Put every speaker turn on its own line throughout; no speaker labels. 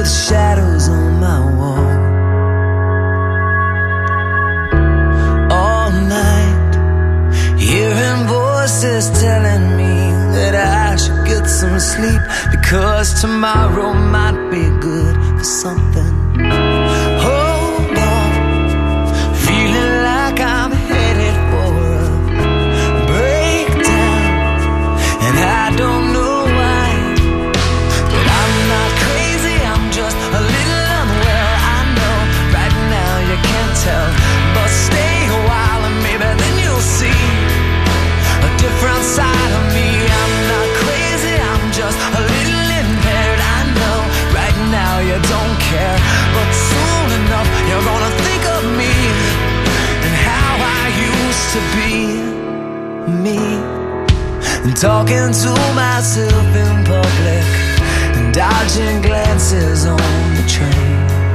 shadows on my wall. All night, hearing voices telling me that I should get some sleep, because tomorrow might be good for something. Hold on, feeling like I'm headed for a breakdown, and I don't know why, but I'm not crazy, I'm just a little unwell. I know right now you can't tell, but stay a while and maybe then you'll see a different side of me. I'm not crazy, I'm just a little impaired. I know right now you don't care, but soon enough you're gonna think of me and how I used to be me, and talking to myself in public and dodging glances on the train.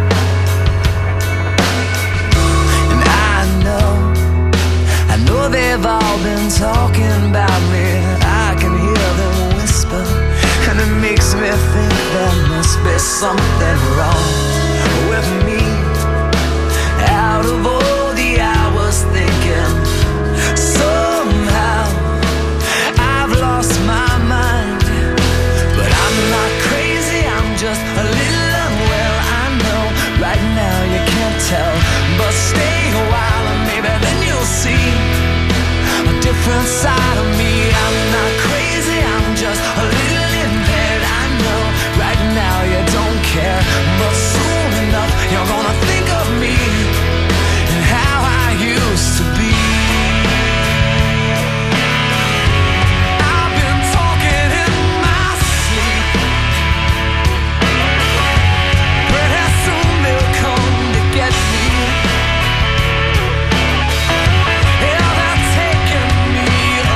And I know they've all been talking about me. I can hear them whisper, and it makes me think there must be something wrong with me. Out of all the hours thinking, somehow I've lost my mind. But I'm not crazy, I'm just a little unwell. I know right now you can't tell, but stay a while and maybe then you'll see a different side of me. I'm not crazy, I'm just a little impaired. I know right now you don't care, but soon enough you're gonna think of me and how I used to be. I've been talking in my sleep, pretty soon they'll come to get me. Yeah, they're taking me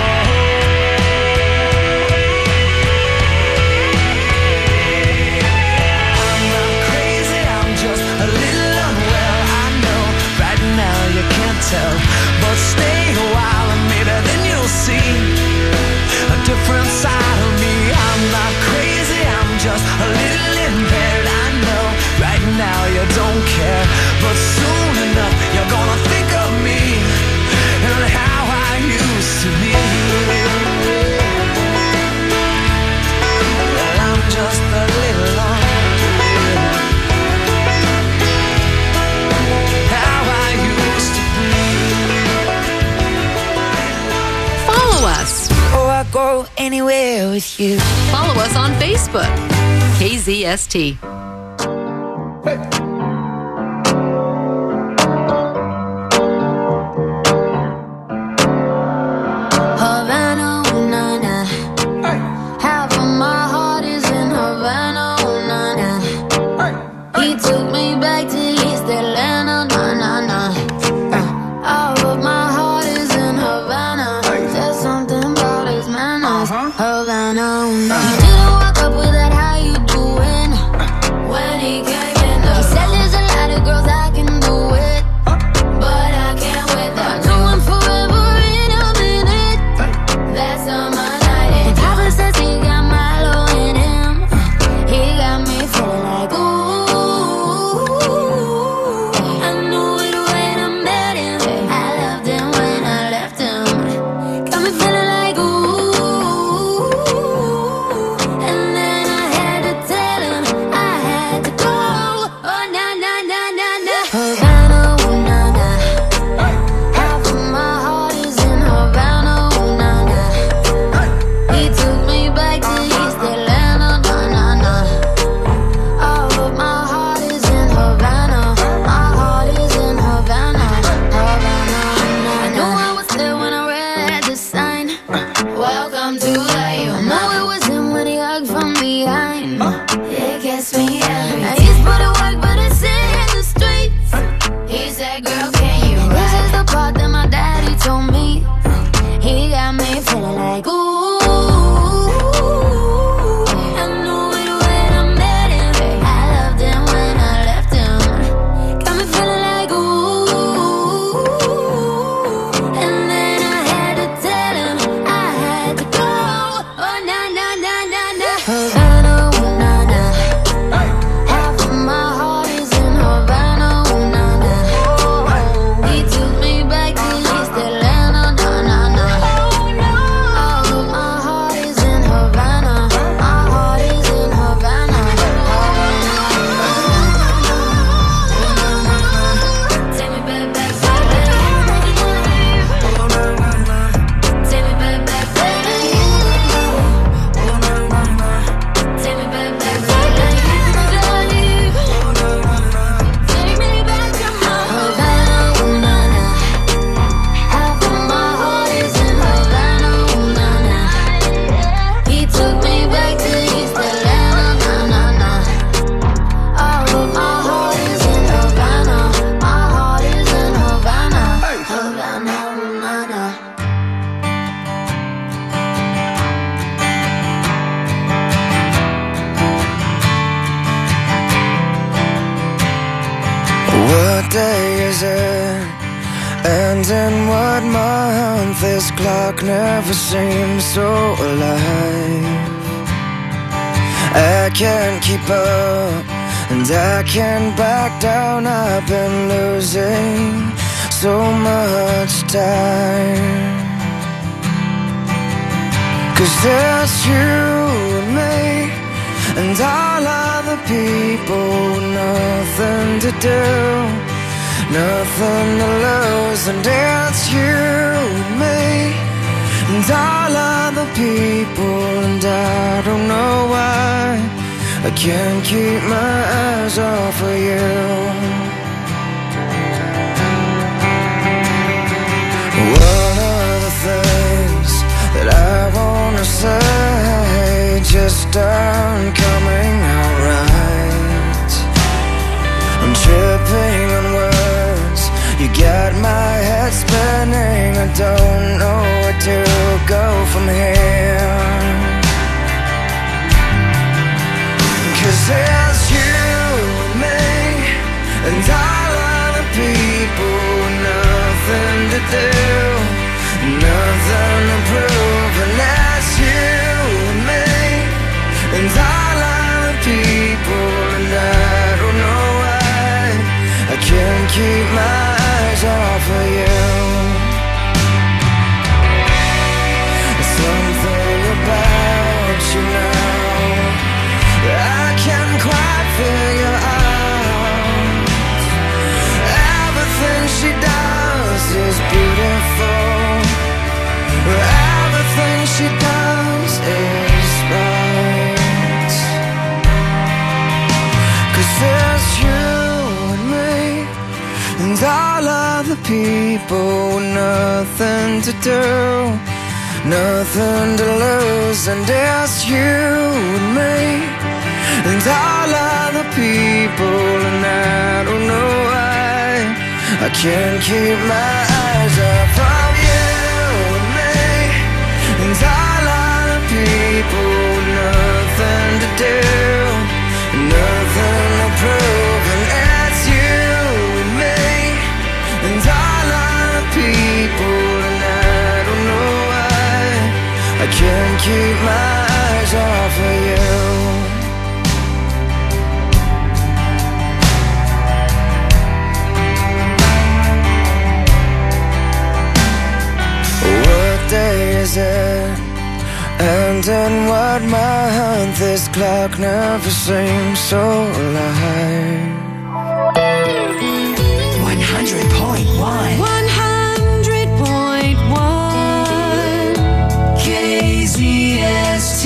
I'm not crazy, I'm just a little unwell. I know right now you can't tell, but stay a while and maybe then you'll see a different side of me. I'm not crazy, I'm just a little impaired. I know right now you don't care, but soon enough you're gonna think of me and how I used to be. Well, I'm just a little unreal, how I used to be.
Follow us.
Oh, I go anywhere with you.
Follow us on Facebook. KZST.
Havana, ooh, nah, nah. Half of my heart is in Havana, ooh, nah, nah. He took me back to East Atlanta, nah, nah, nah. All of my heart is in Havana. There's something about his manners. Havana, ooh, nah. He didn't walk up with that, how you doing? When he came in the he said there's a lot of girls I can do it, but I can't with them. I know I'm forever in a minute. That's on my night. And Papa says he got Milo in him. He got me feeling like ooh. I knew it when I met him. I loved him when I left him. Got me feeling like ooh. And then I had to tell him I had to go. Oh, nah, nah, nah, nah, nah. Havana, ooh, nah, nah. Half of my heart is in Havana, ooh, nah, nah. He took me back to East Atlanta, nah, nah, nah. All of my heart is in Havana. My heart is in Havana, Havana, nah, I knew I was there when I read the sign. Welcome to the U. I know it was him when he hugged from behind. It gets me every time. He's put to work, but it's in the streets. He said, girl, can you ride? This is the part that my daddy told me. He got me feeling like ooh. I knew it when I met him. I loved him when I left him. Got me feeling like ooh. And then I had to tell him I had to go. Oh, nah, nah, nah, nah, nah. Havana, ooh, nah, nah. Half of
day is it? And in what month? This clock never seems so alive. I can't keep up, and I can't back down. I've been losing so much time. 'Cause there's you and me, and all other people, nothing to do, nothing to lose. And it's you and me, and all other people, and I don't know why I can't keep my eyes off of you. One of the things that I wanna say just aren't coming out right. I'm tripping on words, you got my head spinning. I don't know where to go from here. 'Cause it's you and me, and all other people, nothing to do, nothing to prove. And that's you and me, and all other people, and I don't know why I can't keep my eyes off of you. Something about you now that I can't quite figure out. Everything she does is beautiful. Everything she does is right. 'Cause there's you and me, and all other people, nothing to do, nothing to lose. And it's you and me, and all other people, and I don't know why I can't keep my eyes off of you and me, and all other people, nothing to do, nothing to prove. And it's you and me, and all other people, and I don't know why I can't keep my eyes off of you. What day is it? And in what month? This clock never seems so alive.
100.1
100.1
KZST.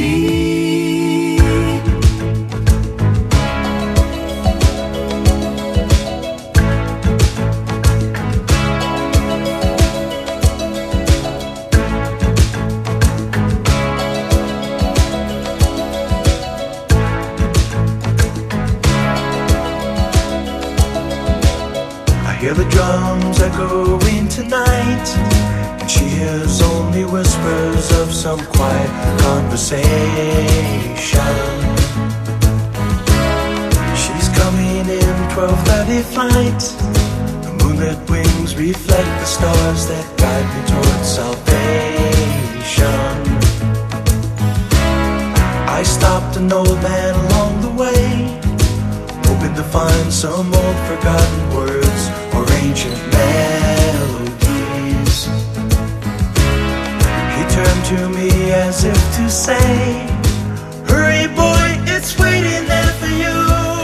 Hear the drums echoing tonight, and she hears only whispers of some quiet conversation. She's coming in 12:30 flight. The moonlit wings reflect the stars that guide me towards salvation. I stopped an old man along the way, hoping to find some old forgotten words or ancient melodies. He turned to me as if to say, hurry boy, it's waiting there for you.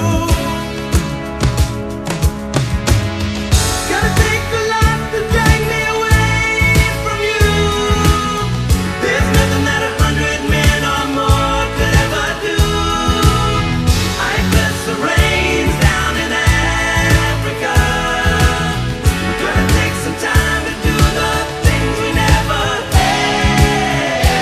Gotta take a lot to drag me away from you. There's nothing that 100 men or more could ever do. I bless the rains down in Africa. Gonna take some time to do the things we never had.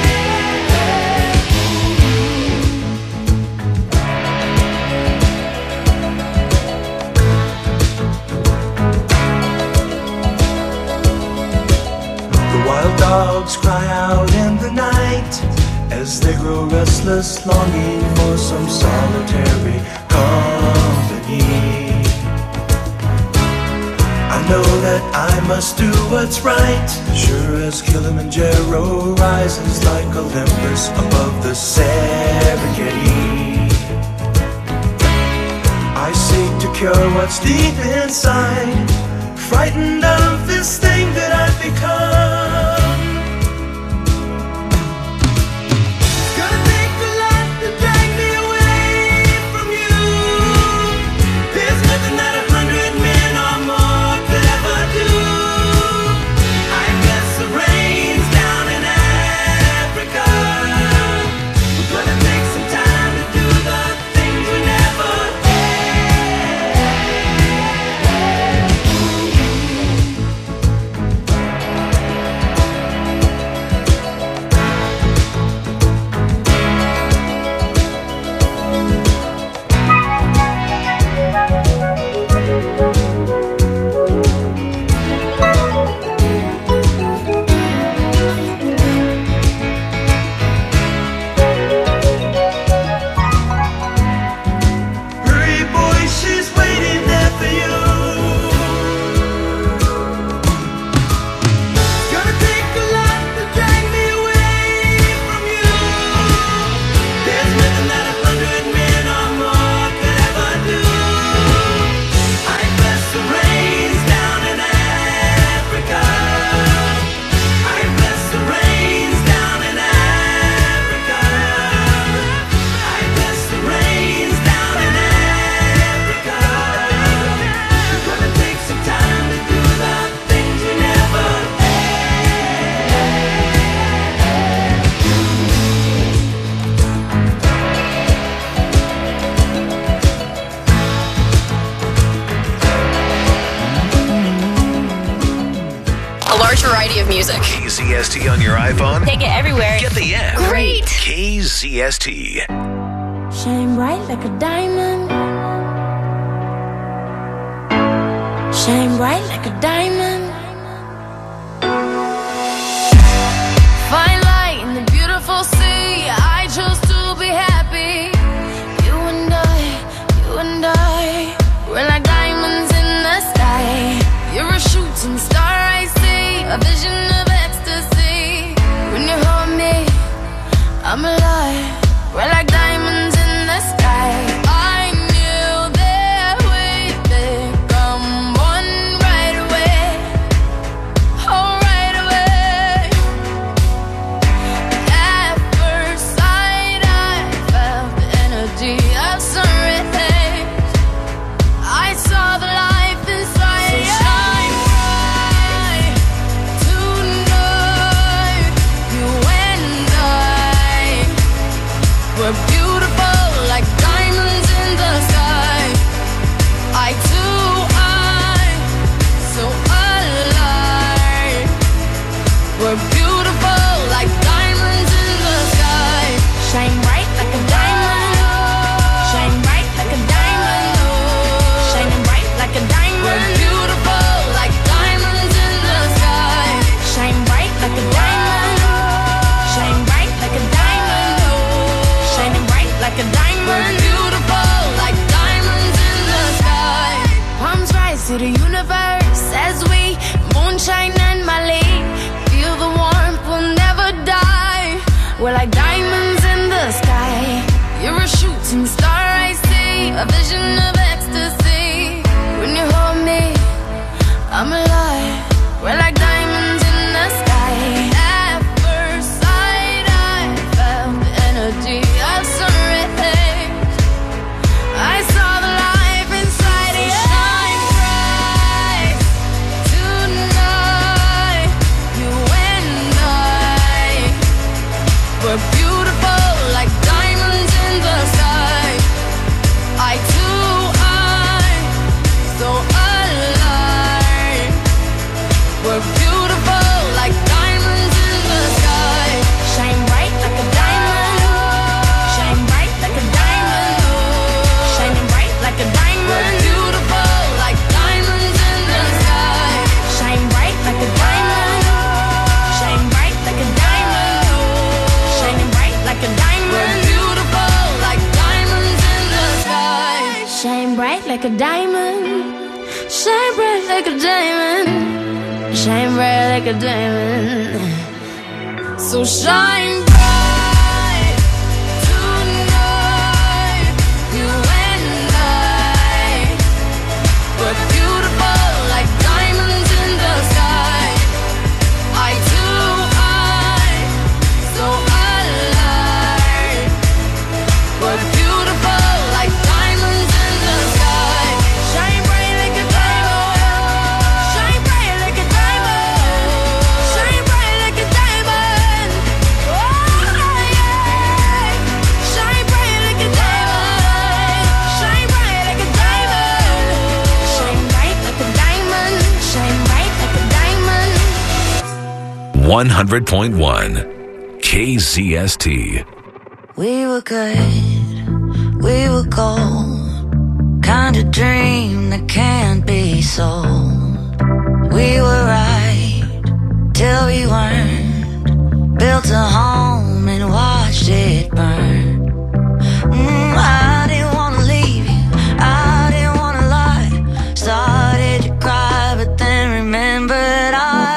The wild dogs cry out in the night as they grow restless, longing for some solitary company. I know that I must do what's right. Sure as Kilimanjaro rises like Olympus above the Serengeti, I seek to cure what's deep inside, frightened of this thing that I've become.
Music.
KZST on your iPhone.
Take it everywhere.
Get the app.
Great.
KZST.
Shine bright like a diamond. Shine bright like a diamond. Fine light in the beautiful sea. I chose to be happy. You and I, we're like diamonds in the sky. You're a shooting star, I see, a vision of ecstasy. When you hold me, I'm alive. We're like diamonds in the sky. I knew that we'd become one right away. Oh, right away. At first sight, I felt the energy of sun rays. I saw the life inside you. We're beautiful like diamonds in the sky. I too, so alive. We're beautiful like diamonds in the sky. Shine bright like a diamond. Shine bright like a diamond. Shining bright like a diamond. We're beautiful like diamonds in the sky. Shine bright like a diamond. Shine bright like a diamond. Shining bright like a diamond. We're beautiful like diamonds in the sky. Palms rise to the universe as we moonshine and Mali. Feel the warmth, we'll never die. We're like diamonds in the sky. You're a shooting star, I see, a vision of ecstasy. When you hold me, I'm alive. We're like diamonds in the sky. At first sight, I felt the energy of sun rays. I saw the life inside you. Shine bright tonight. You and I, we're beautiful like diamonds in the sky. I too, so alive. We're beautiful like diamonds in the sky. Shine bright like a diamond. Shine bright like a diamond. Shining bright like a diamond. We're beautiful like diamonds in the sky. Shine bright like a diamond. Shine bright like a diamond. Shining bright like a diamond. We're beautiful like diamonds in the sky. Shine bright like a diamond. shine bright like a diamond, shine bright like a diamond. So shine bright tonight, you and I. We're beautiful like diamonds in the sky. Eye to eye, so alive. We're beautiful like diamonds in the sky. Shine bright like a diamond, shine bright like a diamond, shine bright like a diamond. Oh yeah, shine bright like a diamond, shine bright like a diamond, shine bright like a diamond, shine bright like a diamond.
100.1 KZST.
We were good, we were gold, kind of dream that can't be sold. We were right till we weren't, built a home and watched it burn. I didn't wanna leave you, I didn't wanna lie. Started to cry, but then remembered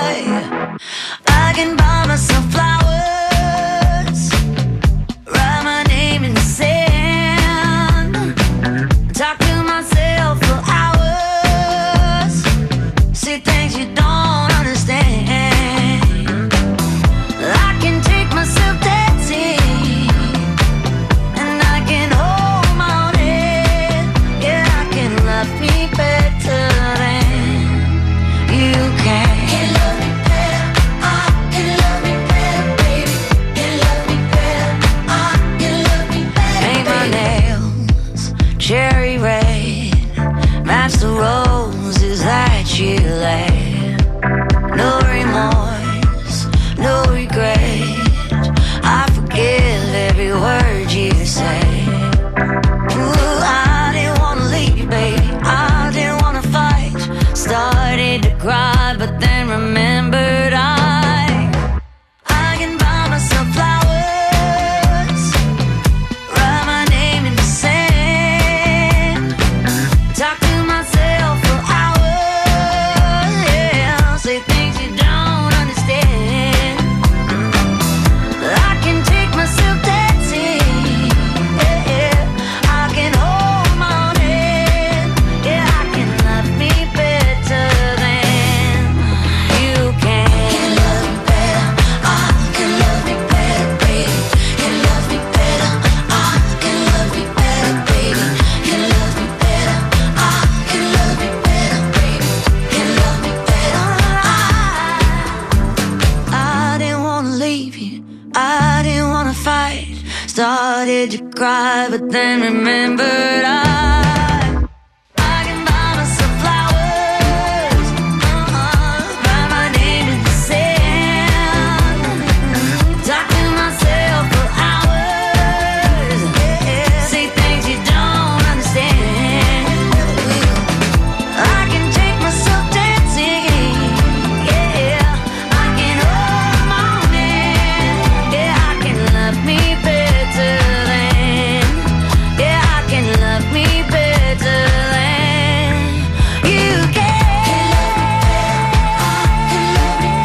I can buy myself flowers, write my name in the sand, talk to myself for hours, see things you don't understand. I can take myself dancing, and I can hold my own head. Yeah, I can love me better than you can. Can love me better, I can love me better, baby. Can love me better, I can love me better. Paint my nails cherry red, match the roses that you laid. No remorse, no regret, I forgive every word you say. Ooh, I didn't wanna leave, baby, I didn't wanna fight. Started to cry, but then remembered I can buy myself flowers, write my name in the sand, talk to myself for hours, yeah, say things you don't understand. I can take myself dancing, yeah, I can hold my own head, yeah, I can love me better than you can. Can love me better, I can love me better, baby. Can love me better, I can love me better, baby. Can love me better, I can love me better, baby. Can love me better, I didn't wanna leave you, I didn't wanna fight. Started to cry, but then remembered I can buy myself flowers, write my name in the sand, talk to myself for hours, say things you don't understand. I can take myself dancing, yeah, I can hold my own hand, yeah, I can love me better than, yeah, I can love me better than you can. Can love me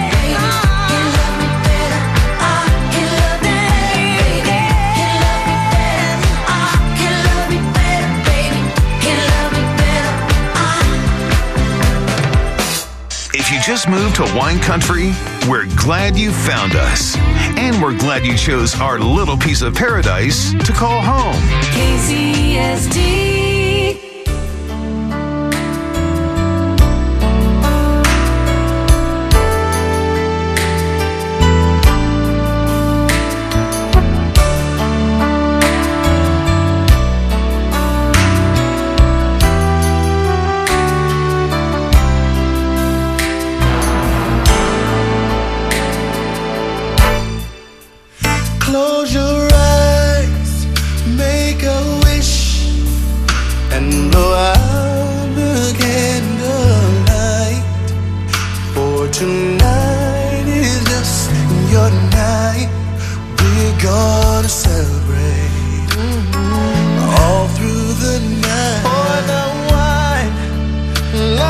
better, I can love me better, baby. Can love me better, I can love me better, baby. Can love me better, I.
If you just moved to wine country, we're glad you found us. And we're glad you chose our little piece of paradise to call home.
KZST.
Close your eyes, make a wish, and blow out the candlelight. For tonight is just your night. We're gonna celebrate all through the night. Pour the wine,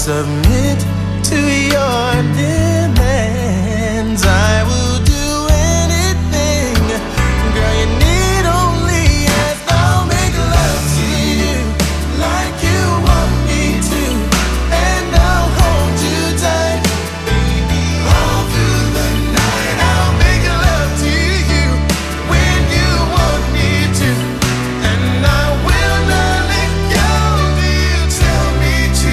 submit to your demands. I will do anything, girl, you need only ask. I'll make love to you like you want me to, and I'll hold you tight, baby, all through the night. I'll make love to you when you want me to, and I will not let go till you tell me to.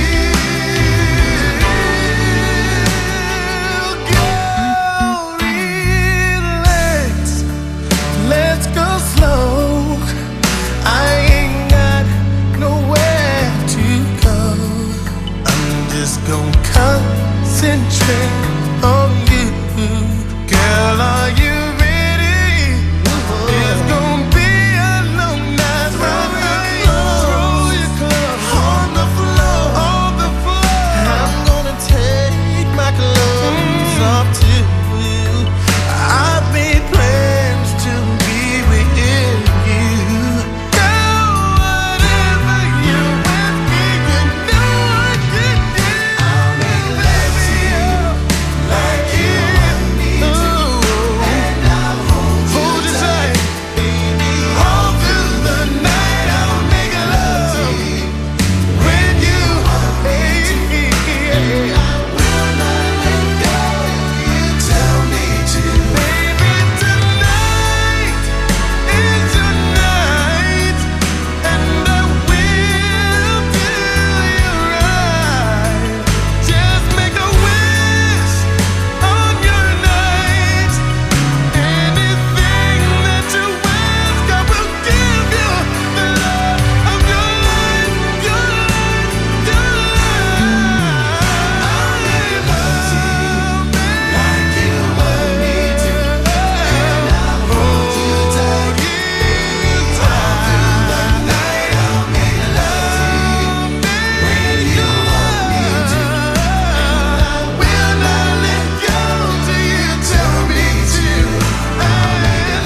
Girl, relax, let's go slow. I ain't got nowhere to go. I'm just gonna concentrate on you. Girl, are you ready? It's gonna be a long night. Throw your clothes on the floor, on the floor. I'm gonna take my clothes off too. I've made plans to be with you. Girl, whatever you want me, you know I can do. I'll make love to you like you want me to, and I'll hold you tight, baby, all through the night. I'll make love to you when you want me to. I will not let go till you tell me to. Baby, tonight is your night, and I will do you right. Just make a wish on your night. Anything that you ask, I will give you the love of your life, your life, your life. I'll make love to you like you want me to, and I'll hold you tight, all through the night. I'll make love to you when you want me to, and I will not let go till you tell me to. I'll make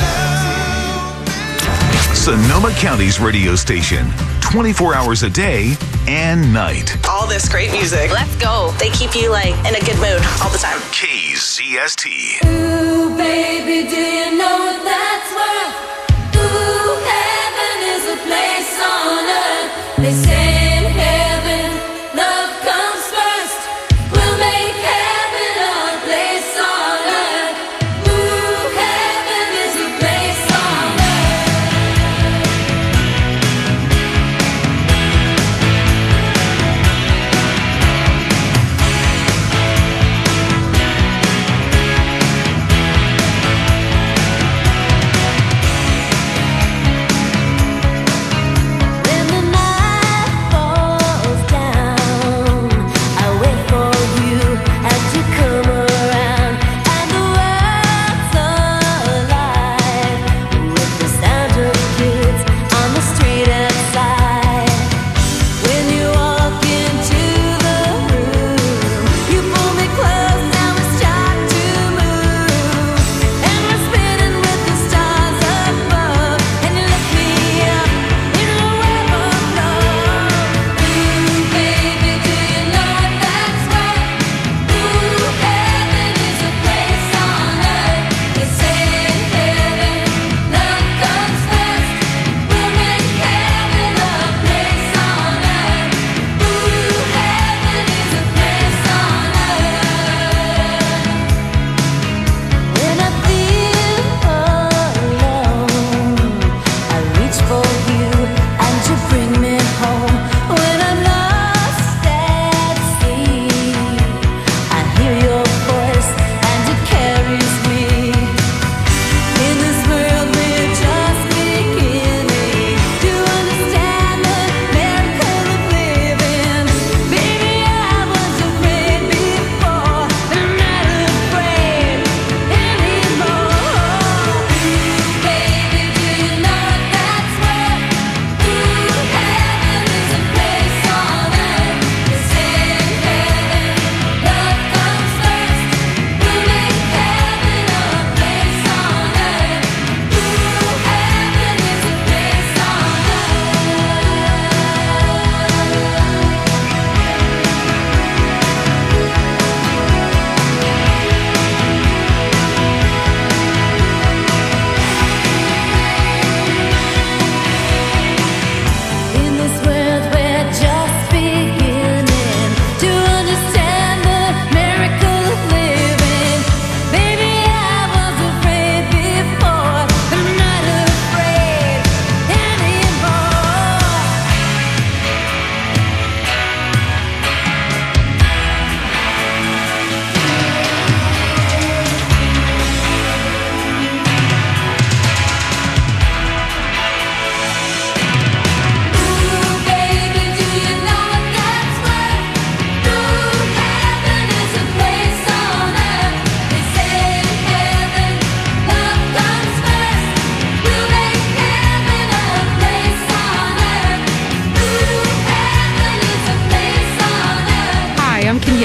love.
Sonoma County's radio station, 24 hours a day and night.
All this great music.
Let's go.
They keep you like in a good mood all the time.
KZST.
Ooh, baby, do you know what that's worth? Ooh, heaven is a place on earth. They say in heaven, love comes first. We'll make heaven our place on earth. Ooh, heaven is a place on earth.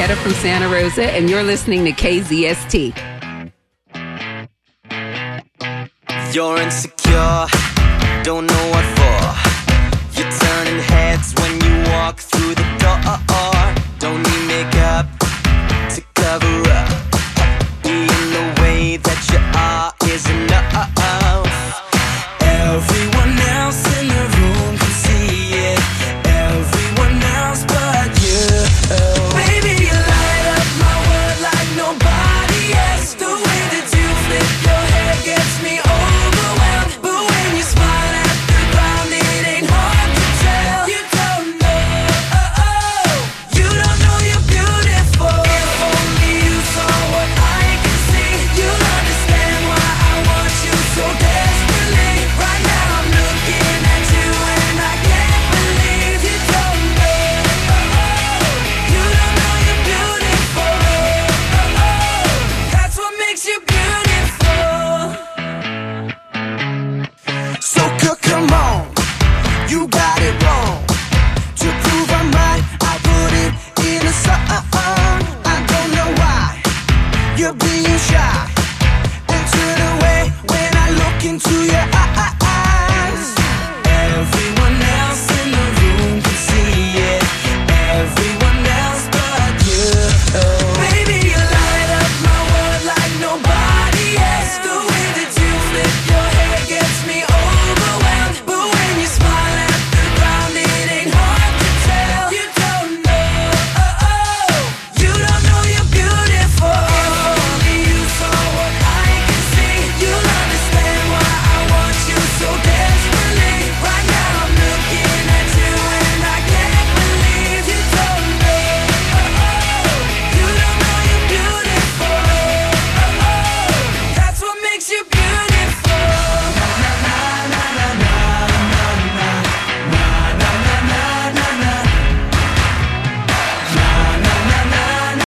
Marietta from Santa Rosa, and you're listening to KZST.
You're insecure, don't know what for. You're turning heads when you walk through the door. Don't need